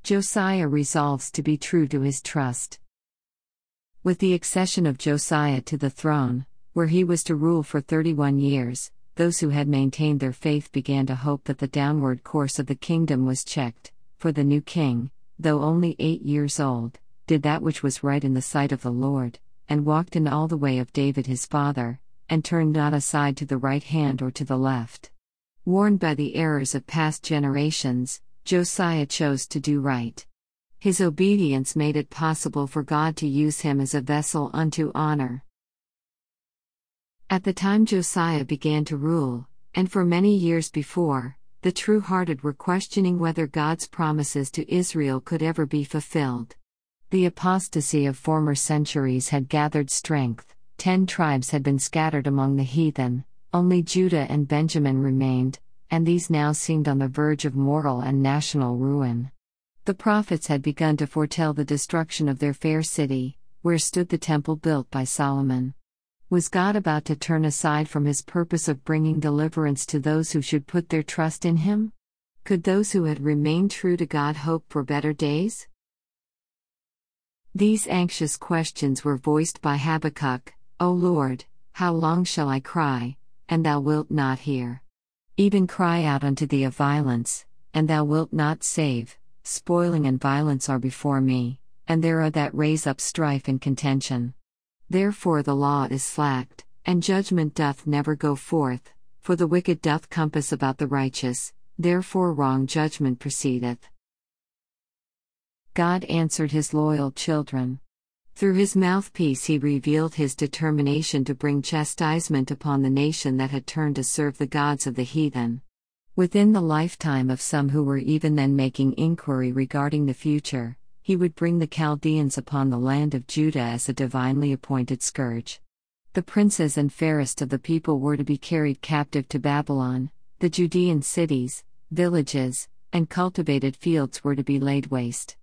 Josiah resolves to be true to his trust. With the accession of Josiah to the throne, where he was to rule for 31 years, those who had maintained their faith began to hope that the downward course of the kingdom was checked, for the new king, though only 8 years old, did that which was right in the sight of the Lord, and walked in all the way of David his father, and turned not aside to the right hand or to the left. Warned by the errors of past generations, Josiah chose to do right. His obedience made it possible for God to use him as a vessel unto honor. At the time Josiah began to rule, and for many years before, the true-hearted were questioning whether God's promises to Israel could ever be fulfilled. The apostasy of former centuries had gathered strength, 10 tribes had been scattered among the heathen, only Judah and Benjamin remained, and these now seemed on the verge of mortal and national ruin. The prophets had begun to foretell the destruction of their fair city, where stood the temple built by Solomon. Was God about to turn aside from his purpose of bringing deliverance to those who should put their trust in him? Could those who had remained true to God hope for better days? These anxious questions were voiced by Habakkuk. O Lord, how long shall I cry, and thou wilt not hear? Even cry out unto thee of violence, and thou wilt not save. Spoiling and violence are before me, and there are that raise up strife and contention. Therefore the law is slacked, and judgment doth never go forth, for the wicked doth compass about the righteous, therefore wrong judgment proceedeth. God answered his loyal children. Through his mouthpiece he revealed his determination to bring chastisement upon the nation that had turned to serve the gods of the heathen. Within the lifetime of some who were even then making inquiry regarding the future, he would bring the Chaldeans upon the land of Judah as a divinely appointed scourge. The princes and fairest of the people were to be carried captive to Babylon, the Judean cities, villages, and cultivated fields were to be laid waste.